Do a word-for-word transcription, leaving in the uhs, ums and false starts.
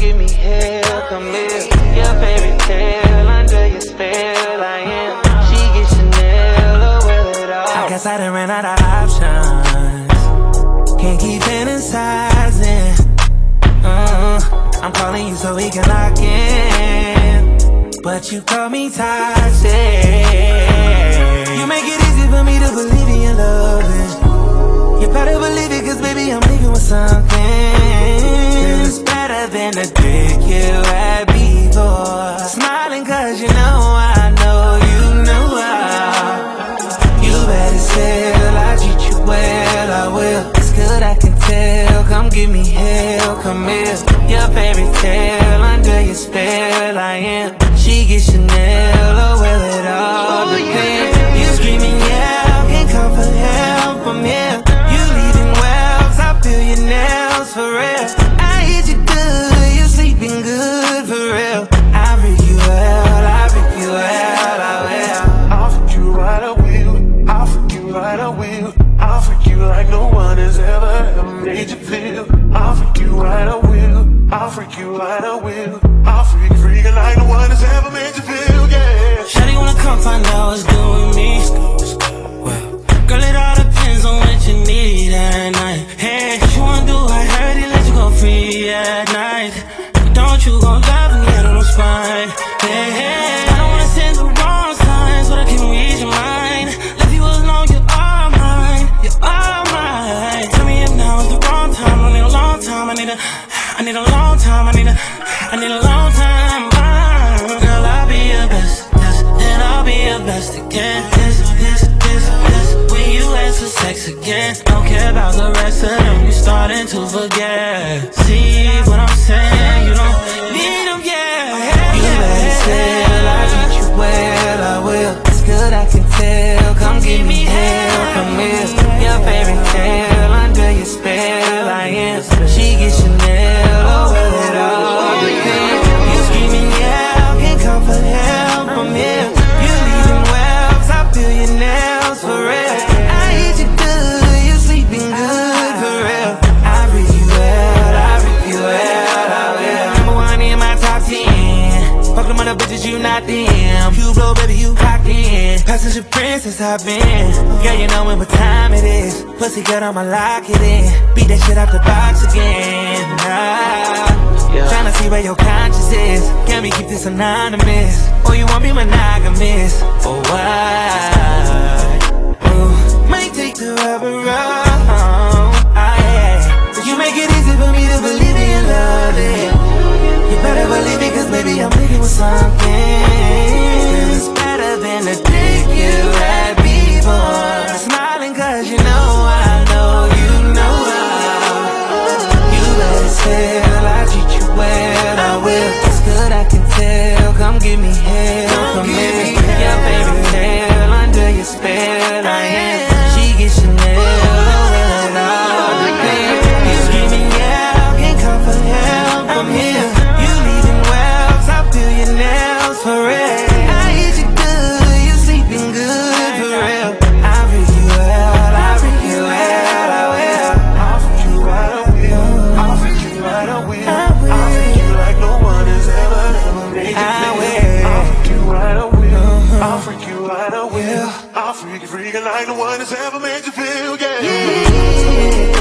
give me hell, come here. Your fairy tale, under your spell I am. She gets Chanel, oh well it all. I guess I done ran out of options. Can't keep fantasizing. uh, I'm calling you so we can lock in, but you call me toxic. You make it easy for me to believe in your loving. You better believe it, cause baby I'm leaving with something. Girl, it's better than the dick you had before. Smiling cause you know I know you know how. You better sell, I treat you well, I will. It's good, I can tell, come give me hell, come here. Your fairy tale, under your spell I am. She gets Chanel, oh well it all depends. You screaming yeah, can't come for help, I'm here. You leaving wells, I feel your nails for real. I hit you good, you sleeping good for real. I freak you well, I freak you well, I will. I'll freak you right, I will. I'll freak you right, I will. I'll freak you like no one has ever, ever made you feel. I'll freak you right, I will. I'll freak you right, I will. I'll freak, freaking like no one has ever made you feel, yeah. Shawty wanna come find out what's good with me. Well, girl, it all depends on what you need at night. Hey, what you wanna do? I heard it, let you go free at night. But don't you go love me out of no spine. Hey, hey, I don't wanna send the wrong signs, but I can read your mind. Left you alone, you're all mine, you're all mine. Tell me if now is the wrong time. I need a long time, I need a, I need a long time, I need a, I need a long time. Girl, I'll be your best, yes, and I'll be your best again. Yes, yes, yes, yes. When you ask for sex again, don't care about the rest of them, you starting to forget. See what I'm saying? You don't need them, yeah. You better sell, I treat you well, I will. It's good, I can tell, come give me hell, come here. Your fairy tale, under your spell I am. She gets Chanel, oh well it all depends. You screaming yeah, can't come for help, I'm here. You leaving wells, I feel your nails for real. I hit you good, you sleeping good for real. I read you well, I read you well, I will. Number one in my top ten. Fuck them other bitches, you not them. You blow, baby, you cocked in. Passenger princess, I've been. Girl, you know what time it is. Pussy good, I'ma lock it in. Beat that shit out the box again. Ah, yeah. Tryna see where your conscience is. Can we keep this anonymous? Or you want me monogamous? Or why? Ooh, might take the rubber wrong. Ah, yeah. But you make it easy for me to believe in your love it. You better believe it, cause baby I'm leaving with something. It's better than the dick you had before. Smiling cause you know I know you know how. You better sell, I treat you well, I will. It's good, I can tell, come give me hell, come here. Your fairy tale, under your spell I am. She gets Chanel, oh well it all depends. You screaming yeah, can't come for help, I'm here. You leaving wells, I feel your nails for real. I hit you good, you sleeping good for real. I read you well, I read you well, I will. I'll freak you right, I will. I'll freak you right, I will. I'll freak you like no one has ever, ever made you feel. I'll freak you right, I will. I'll freak you right, I will. I'll freak you, freaking like no one has ever made you feel, yeah. Yeah.